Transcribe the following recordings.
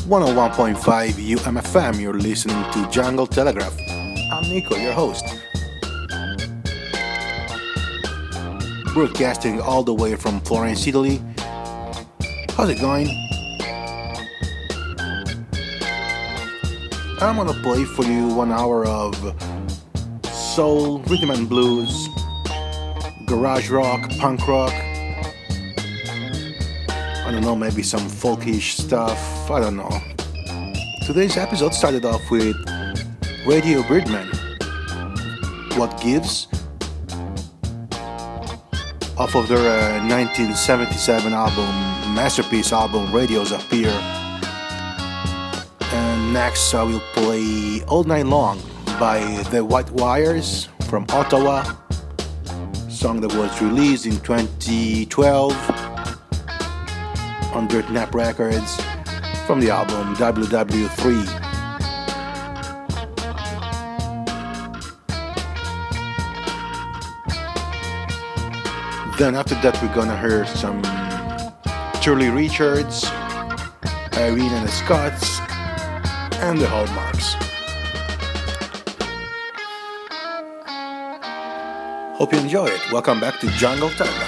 101.5 UMFM, you're listening to Jungle Telegraph. I'm Nico, your host. Broadcasting all the way from Florence, Italy. How's it going? I'm gonna play for you 1 hour of soul, rhythm and blues, garage rock, punk rock. I don't know, maybe some folkish stuff, I don't know. Today's episode started off with Radio Birdman, What Gives, off of their 1977 album, masterpiece album, Radios Appear. And next I will play All Night Long by The White Wires from Ottawa, song that was released in 2012 on Dirt Nap Records from the album WW3. Then after that we're gonna hear some Shirley Richards, Irene and the Scots, and the Hallmarks. Hope you enjoy it. Welcome back to Jungle Telegraph.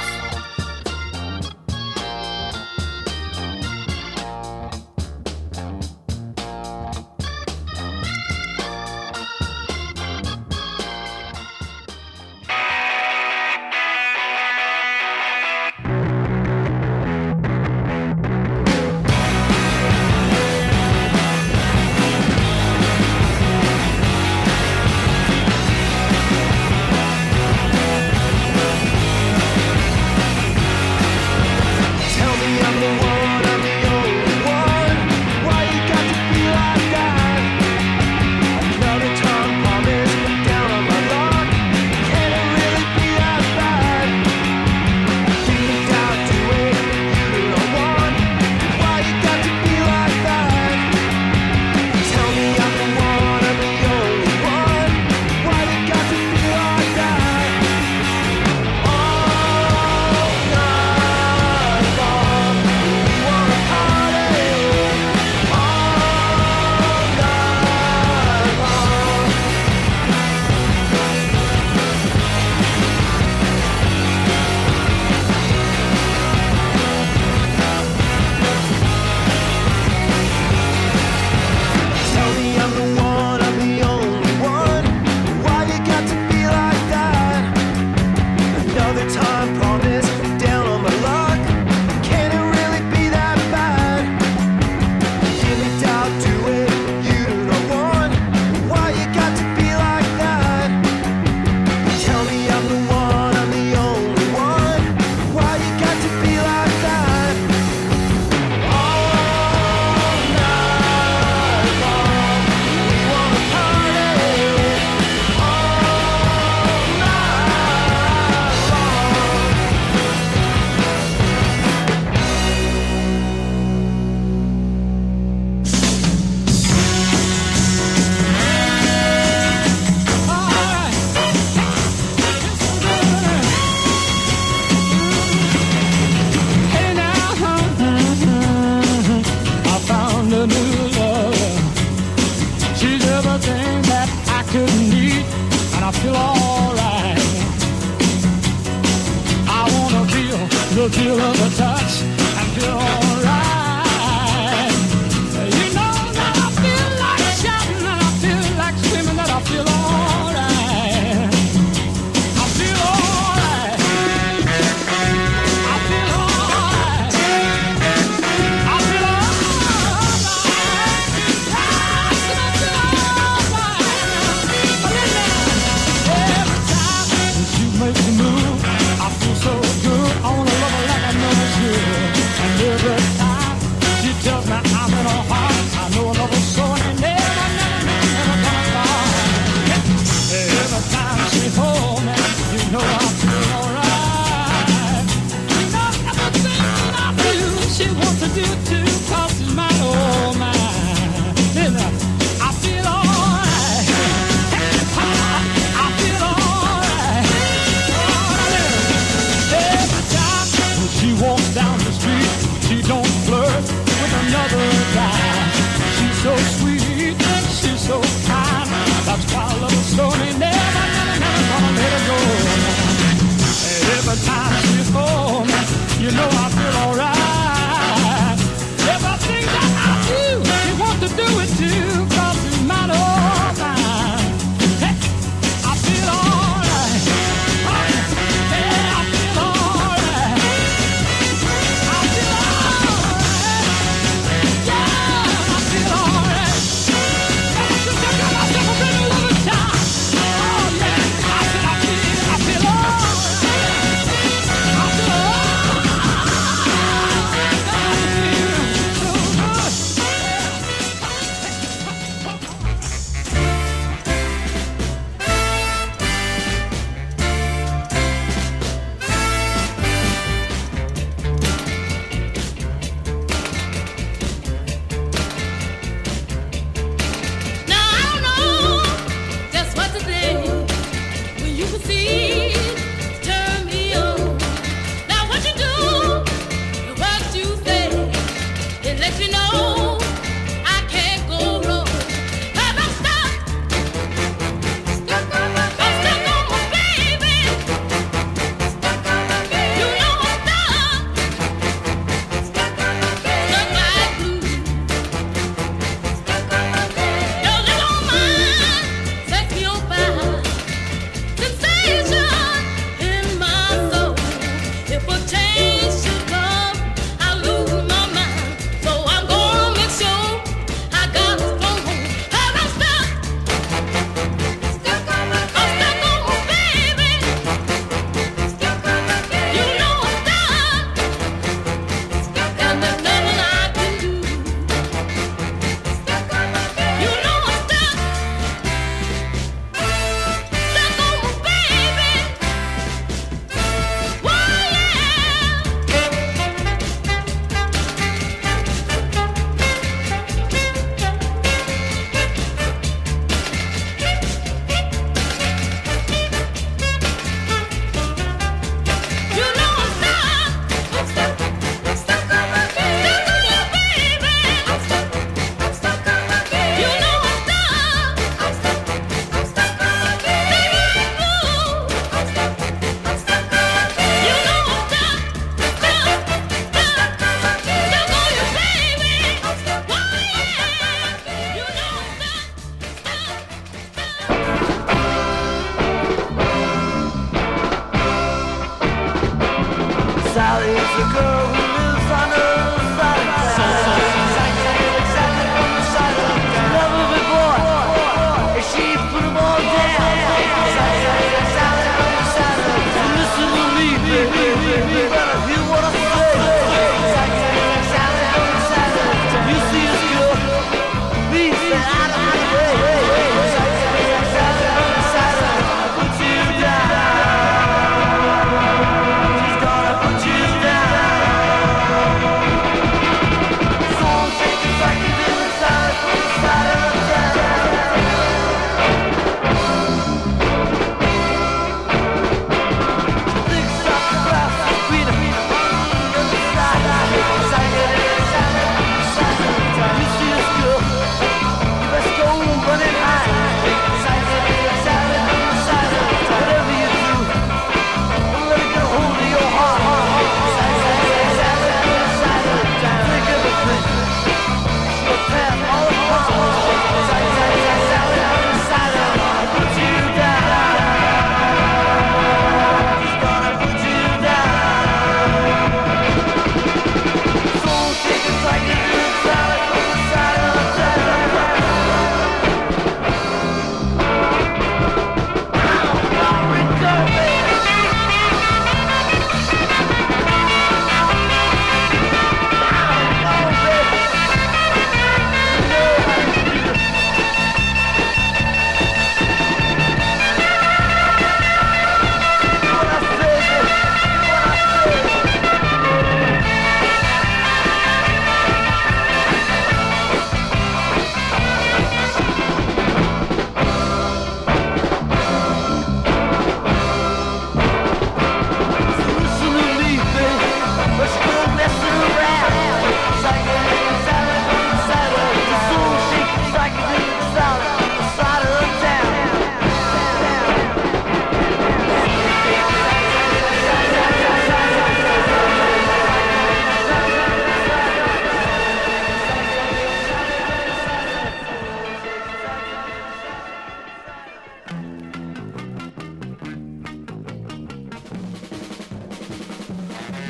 She walks down the street, she don't flirt with another guy.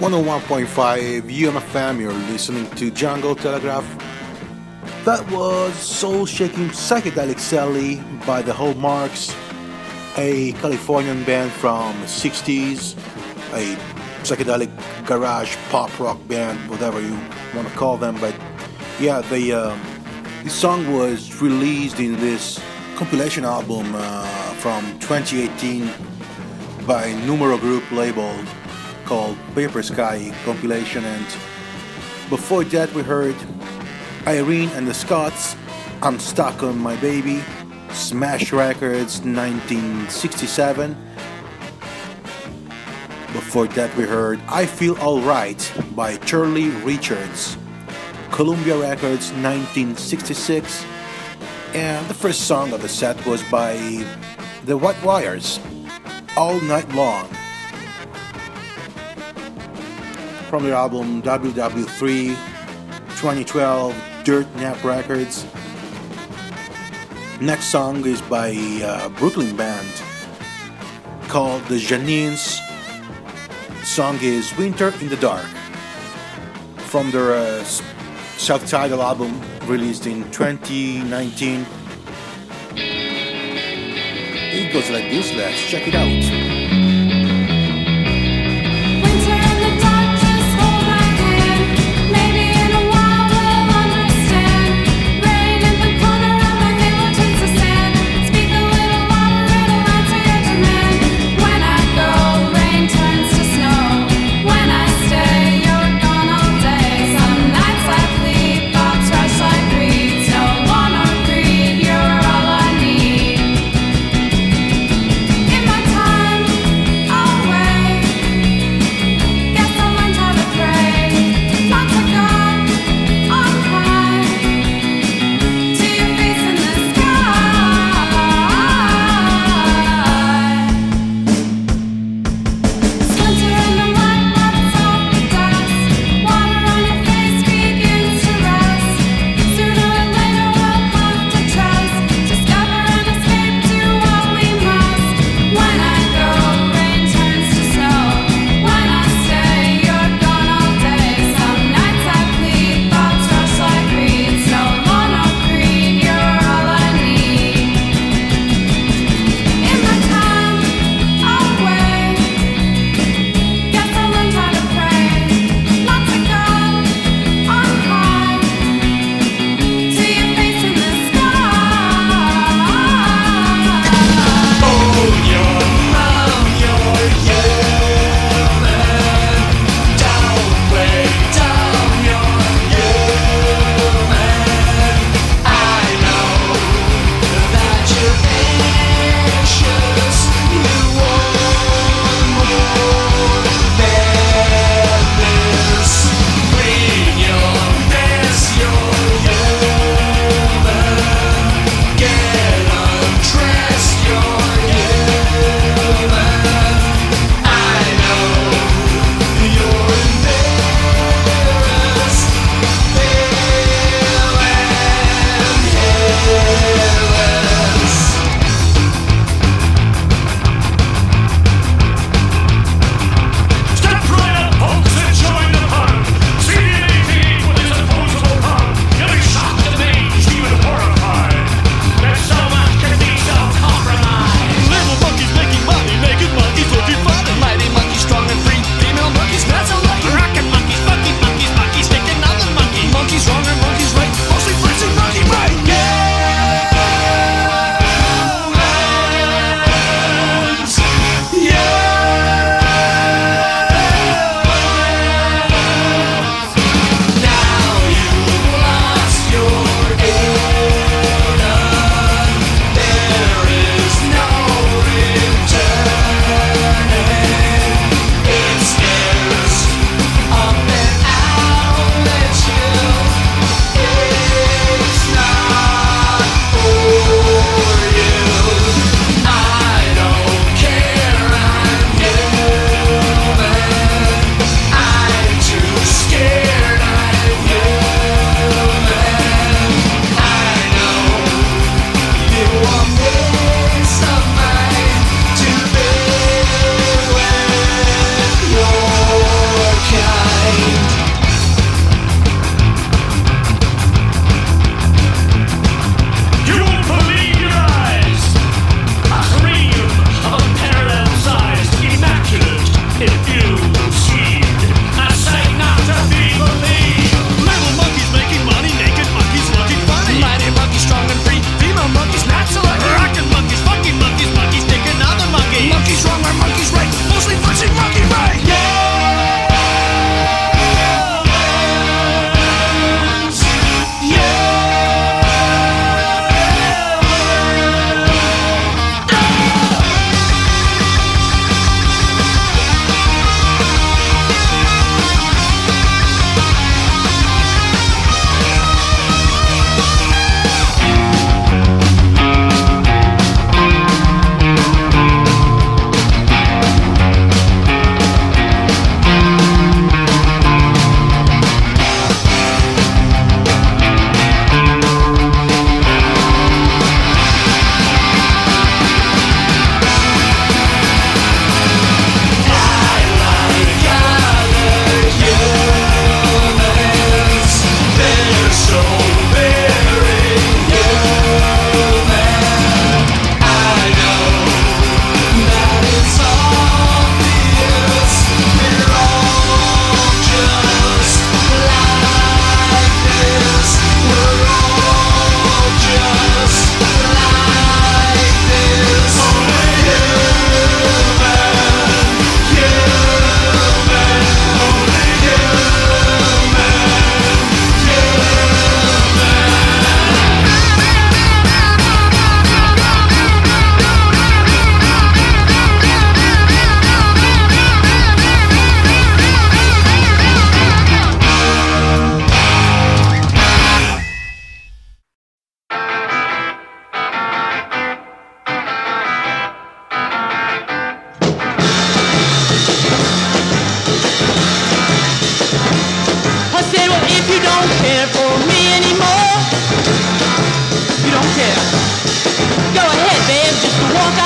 101.5 UMFM, you're listening to Jungle Telegraph. That was Soul Shaking Psychedelic Sally by the Hallmarks, a Californian band from the 60s, a psychedelic garage pop rock band, whatever you want to call them. But yeah, this song was released in this compilation album from 2018 by Numero Group label called Paper Sky Compilation. And before that we heard Irene and the Scots, I'm Stuck on My Baby, Smash Records 1967. Before that we heard I Feel Alright by Charlie Richards, Columbia Records 1966. And the first song of the set was by the White Wires, All Night Long, from their album WW3 2012, Dirt Nap Records. Next song is by a Brooklyn band called the Janines. Song is Winter in the Dark, from their self-titled album released in 2019. It goes like this, let's check it out. Time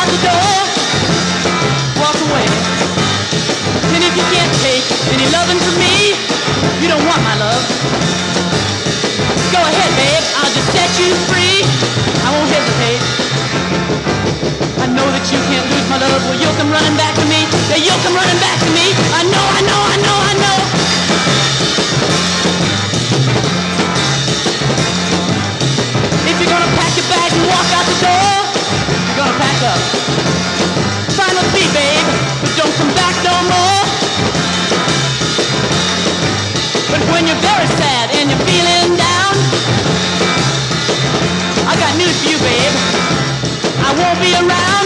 out the door, walk away. And if you can't take any loving from me, you don't want my love. Go ahead, babe, I'll just set you free. I won't hesitate. I know that you can't lose my love. Well, you'll come running back to me. Yeah, you'll come running back to me. I know, I know, I know, I know. If you're gonna pack your bags and walk out the door, you're gonna pack up. Final fee, babe, but don't come back no more. But when you're very sad and you're feeling down, I got news for you, babe. I won't be around.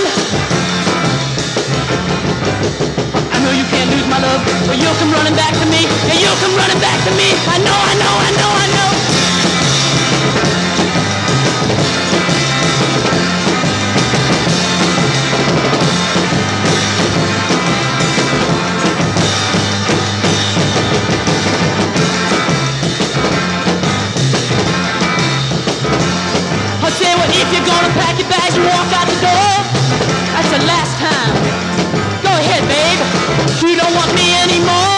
I know you can't lose my love, but you'll come running back to me. Yeah, you'll come running back to me. I know, I know, I know, I know. If you're gonna pack your bags and walk out the door, that's the last time. Go ahead, babe. You don't want me anymore.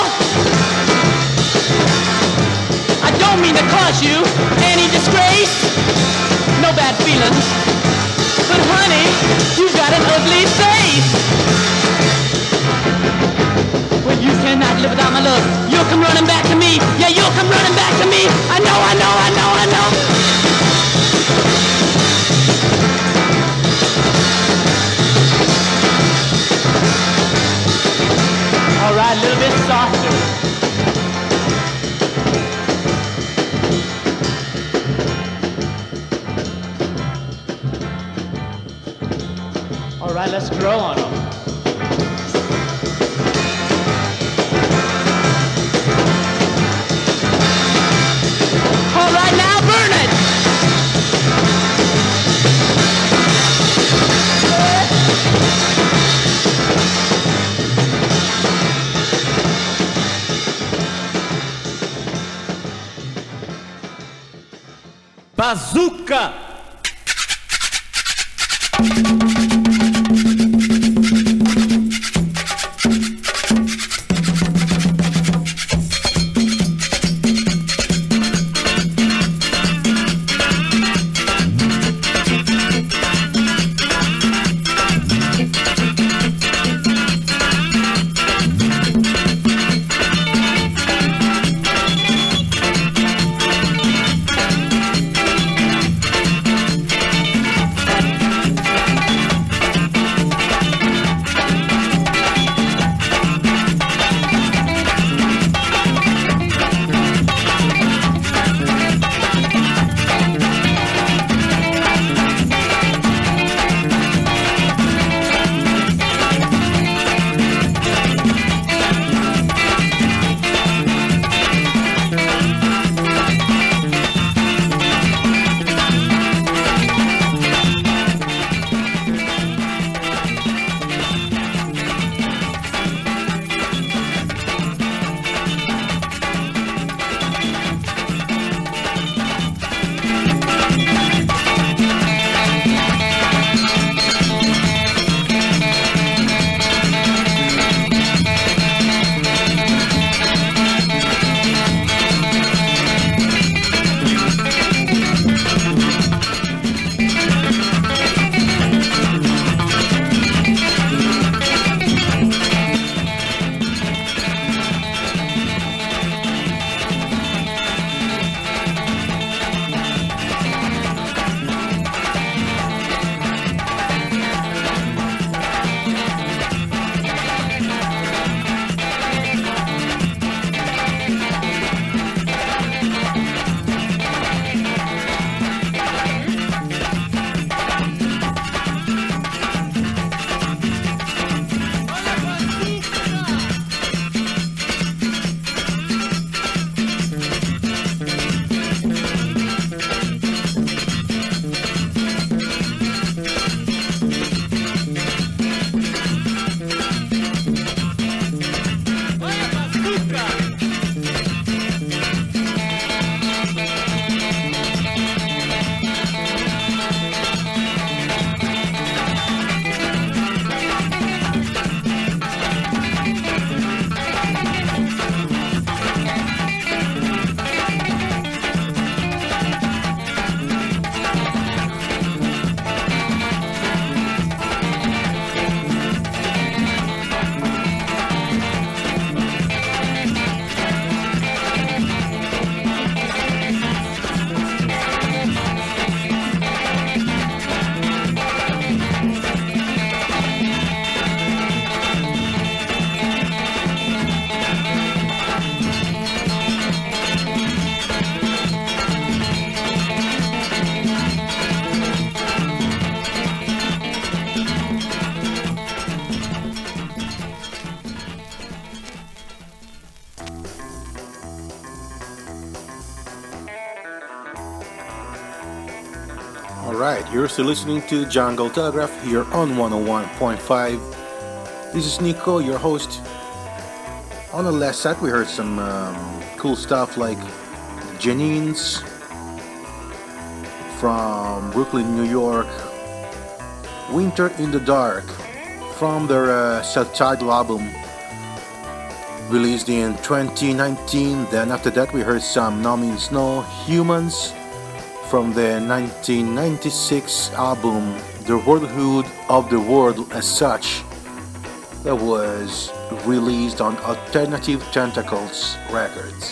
I don't mean to cause you any disgrace. No bad feelings. But honey, you've got an ugly face. Well, you cannot live without my love. You'll come running back to me. Yeah, you'll come running back to me. I know, I know, I know, I know. All right, a little bit softer. All right, let's grow on them. All right, now burn it. Bazooka! Alright, you're still listening to Jungle Telegraph here on 101.5. This is Nico, your host. On the last set, we heard some cool stuff like Janines from Brooklyn, New York, Winter in the Dark from their self-titled album released in 2019. Then after that we heard some No Means No, Humans from the 1996 album The Worldhood of the World as Such, that was released on Alternative Tentacles Records.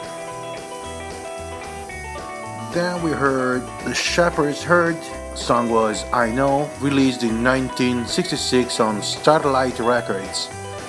Then we heard The Shepherd's Herd. Song was I Know, released in 1966 on Starlight Records.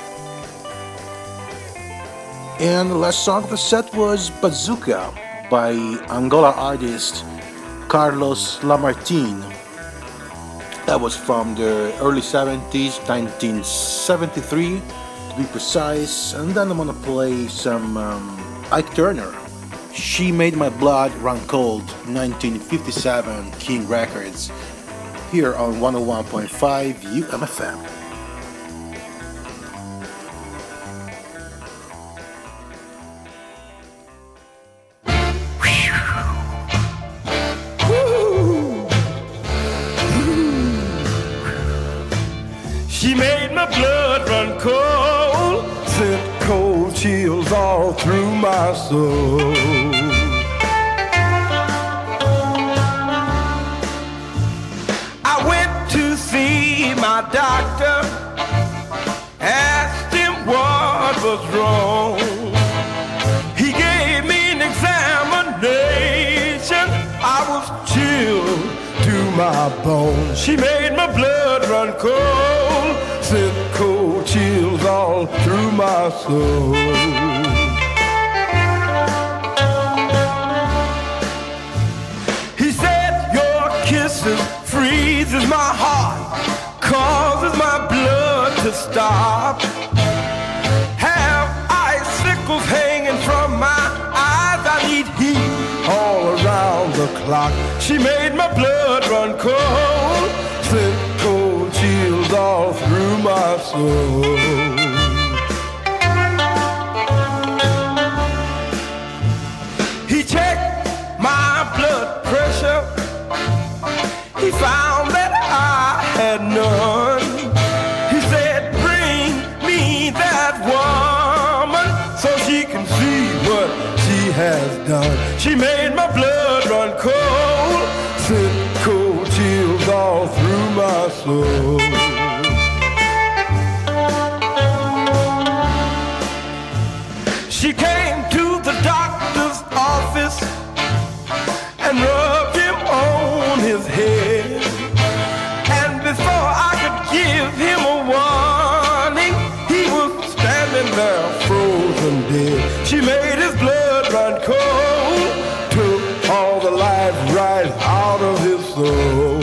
And the last song of the set was Bazooka by Angola artist Carlos Lamartine. That was from the early 70s, 1973 to be precise. And then I'm gonna play some Ike Turner. She Made My Blood Run Cold, 1957, King Records, here on 101.5 UMFM. She made my blood run cold, sent cold chills all through my soul. I went to see my doctor, asked him what was wrong. He gave me an examination, I was chilled to my bones. She made my blood run cold, sent cold chills all through my soul. He said your kisses freezes my heart, causes my blood to stop. Have icicles hanging from my eyes, I need heat all around the clock. She made my blood run cold, sent cold chills all through my soul. He checked my blood pressure, he found that I had none. He said, bring me that woman so she can see what she has done. She made my blood run cold, sent cold chills all through my soul. She came to the doctor's office and rubbed him on his head. And before I could give him a warning, he was standing there frozen dead. She made his blood run cold, took all the life right out of his soul.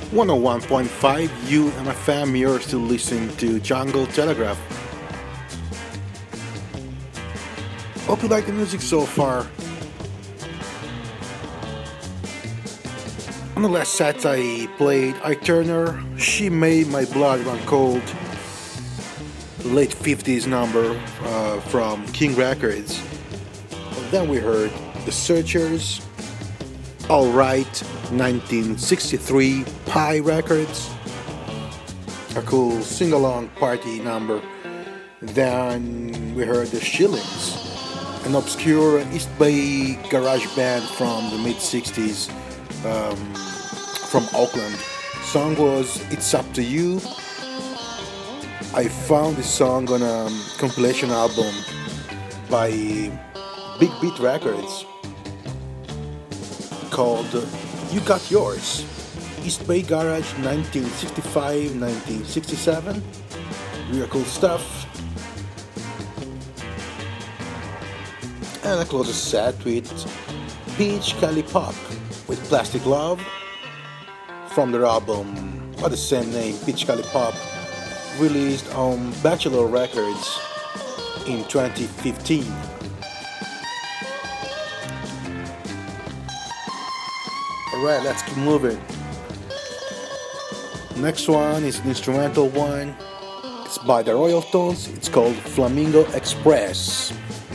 101.5 UMFM, you're still listening to Jungle Telegraph. Hope you like the music so far. On the last set I played Ike Turner, She Made My Blood Run Cold, late 50s number from King Records. Then we heard The Searchers, Alright, 1963, Pie Records, a cool sing-along party number. Then we heard The Shillings, an obscure East Bay garage band from the mid-60s, from Oakland. Song was It's Up to You. I found this song on a compilation album by Big Beat Records called You Got Yours, East Bay Garage 1965-1967. Real cool stuff. And I close the set with Peach Cali Pop with Plastic Love from their album by the same name, Peach Cali Pop, released on Bachelor Records in 2015. Alright, let's keep moving. Next one is an instrumental one. It's by the Royal Tones. It's called Flamingo Express.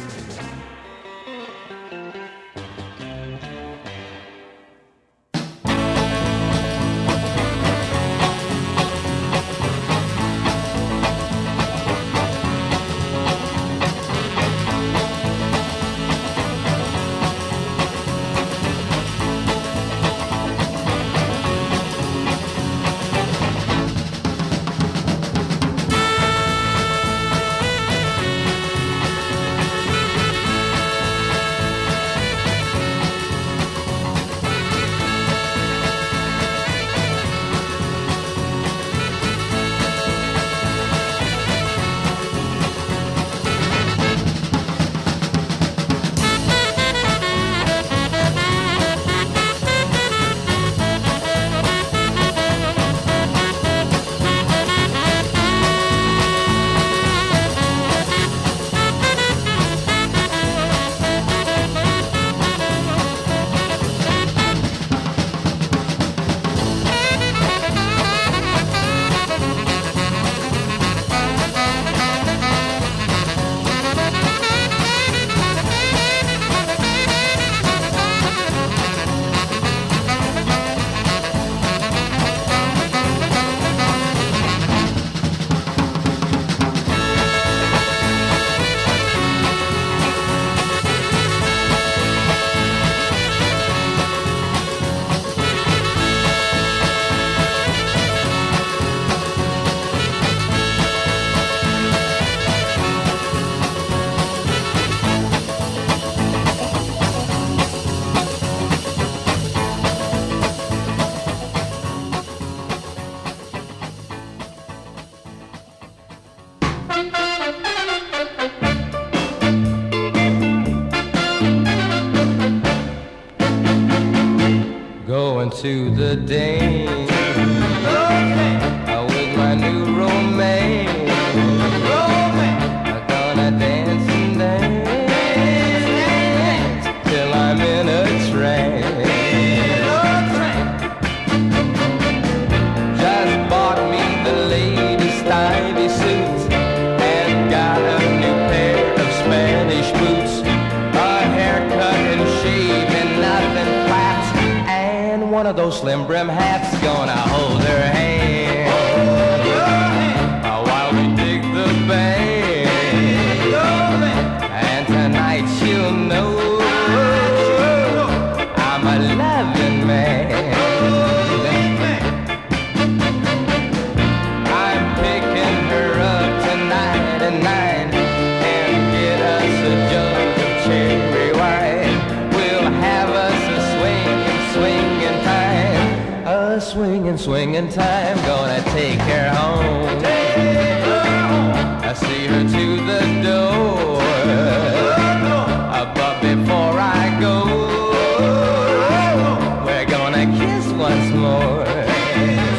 To the dance with my new romance. I'm gonna dance and dance till I'm in a trance. Just bought me the latest Ivy suit and got a new pair of Spanish boots. A haircut and shave and nothing flat. One of those slim brim hats, gonna hold her hand, while we dig the band. And tonight she'll know I'm a loving man. I'm picking her up tonight at 9 and get us a jug of cherry wine. We'll have us a swinging time, swinging time. Gonna take her home. I see her to the door. But before I go, we're gonna kiss once more.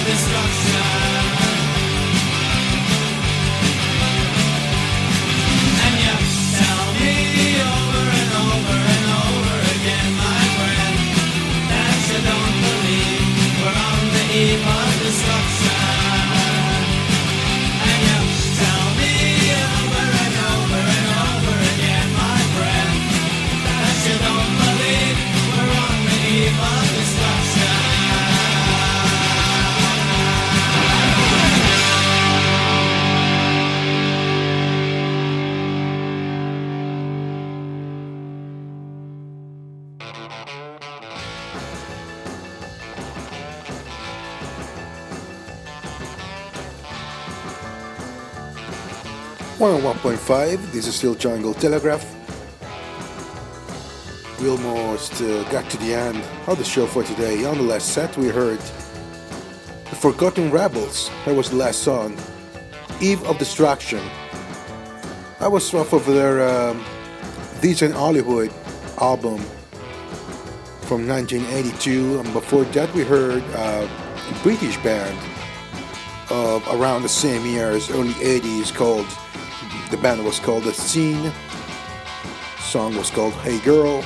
101.5, this is still Jungle Telegraph. We almost got to the end of the show for today. On the last set we heard The Forgotten Rebels. That was the last song, Eve of Destruction. That was off of their Decent Hollywood album from 1982. And before that we heard a British band of around the same years, early 80s, called the band was called The Scene. Song was called Hey Girl.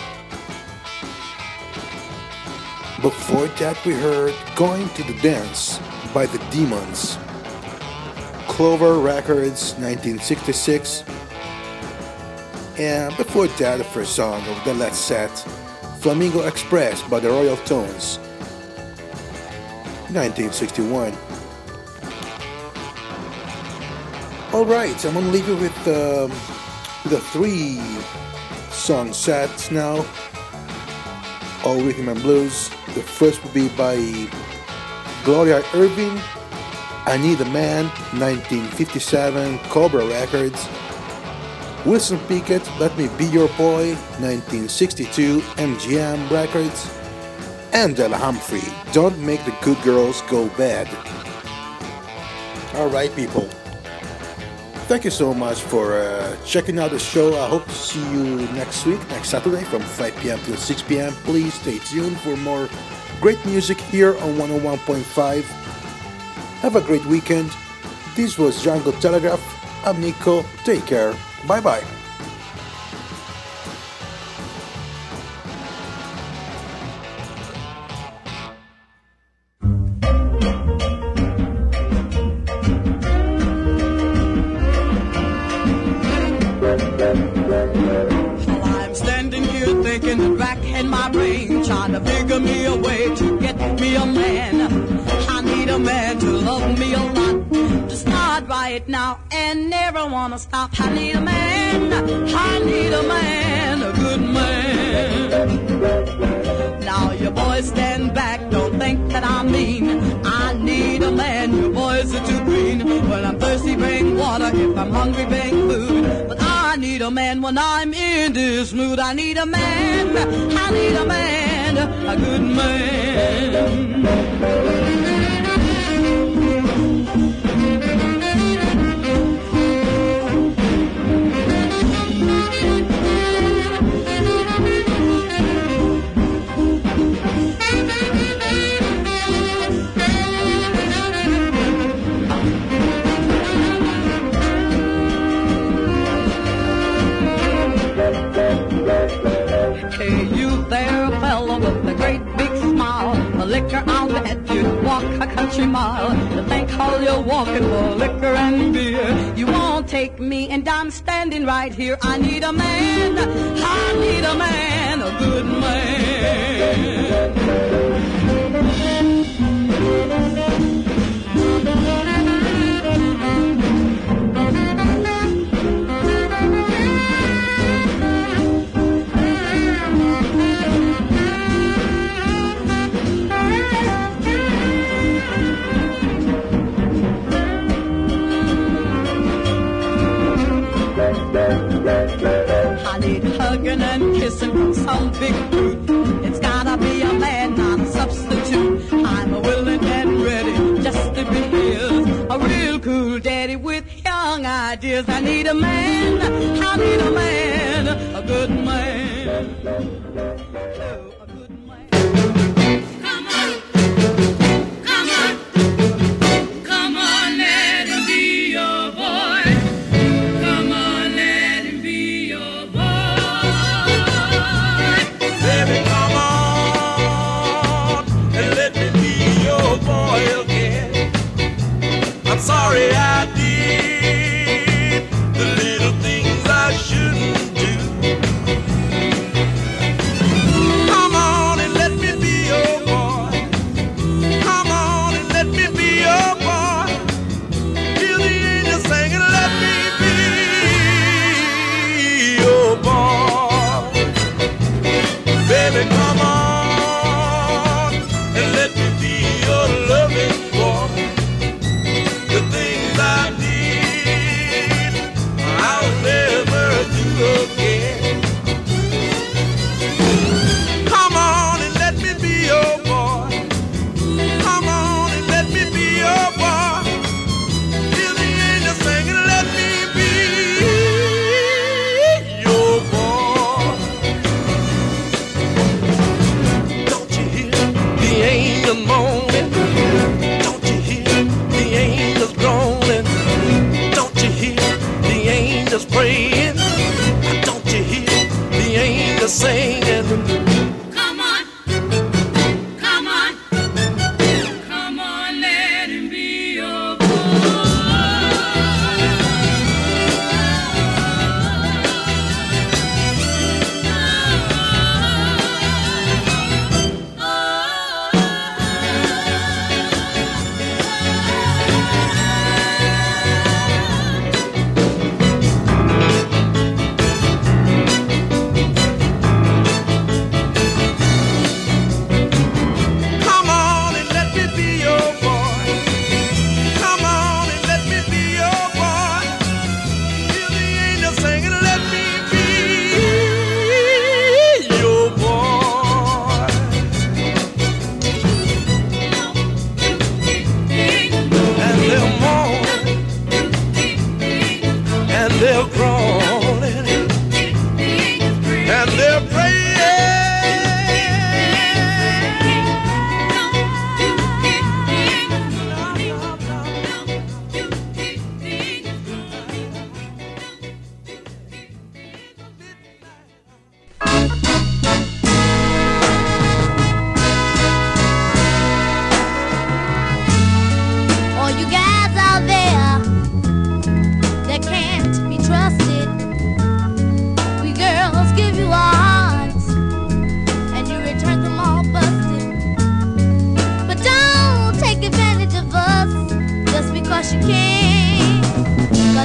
Before that we heard Going to the Dance by The Demons. Clover Records, 1966. And before that, the first song of the last set, Flamingo Express by the Royal Tones, 1961. Alright, I'm gonna leave you with the 3 song sets now, all rhythm and blues. The first will be by Gloria Irvin, I Need a Man, 1957, Cobra Records. Wilson Pickett, Let Me Be Your Boy, 1962, MGM Records. And Della Humphrey, Don't Make the Good Girls Go Bad. Alright people, thank you so much for checking out the show. I hope to see you next week, next Saturday from 5 p.m. till 6 p.m. Please stay tuned for more great music here on 101.5. Have a great weekend. This was Jungle Telegraph. I'm Nico. Take care. Bye-bye. Trying to figure me a way to get me a man. I need a man to love me a lot, to start right now and never wanna stop. I need a man, I need a man, a good man. Now you boys stand back, don't think that I'm mean. I need a man, you boys are too green. When I'm thirsty, bring water. If I'm hungry, bring food. But I need a man when I'm in this mood. I need a man, I need a man, a good man. Hey, you there, fella with a great big smile. A liquor I'll bet you'd walk a country mile. To think how you're walking for liquor and beer. You won't take me and I'm standing right here. I need a man, I need a man, a good man. I need hugging and kissing from some big brute. It's gotta be a man, not a substitute. I'm a willing and ready just to be his. A real cool daddy with young ideas. I need a man, I need a man, a good man. Oh, a good man. Come on, come on.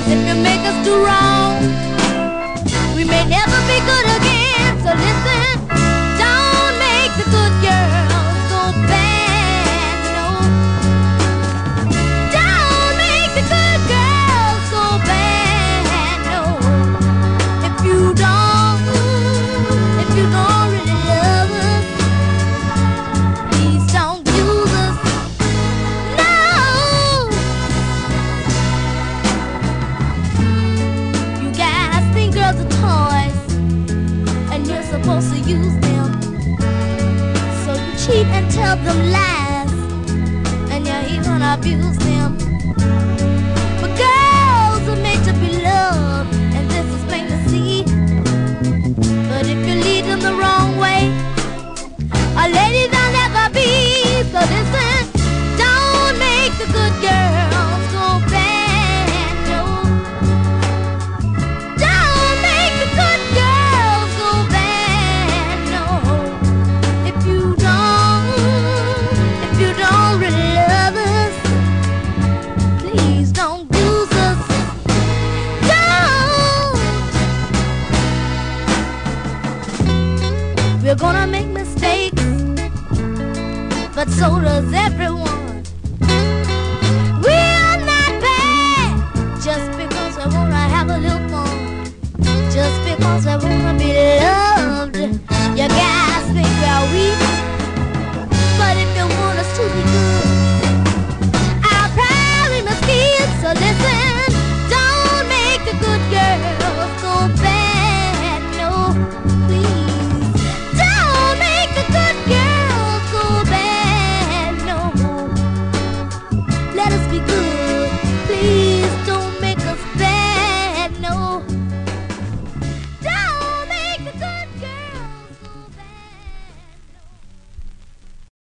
if you make us do wrong, we may never be good again. So listen, don't make the good girls go bad, no. Don't make the good girls go bad, no. If you don't really love us, please don't use us, no. You guys think girls are toys, and you're supposed to use them. So you cheat and tell them lies, and you even abuse them. But girls are made to be loved, and this is plain to see. But if you lead them the wrong way, a lady they'll never be. So listen, don't make the good girls go bad, no. Don't make the good girls go bad, no. If you don't really love us, please don't use us. Don't. We're gonna make mistakes, but so does everybody.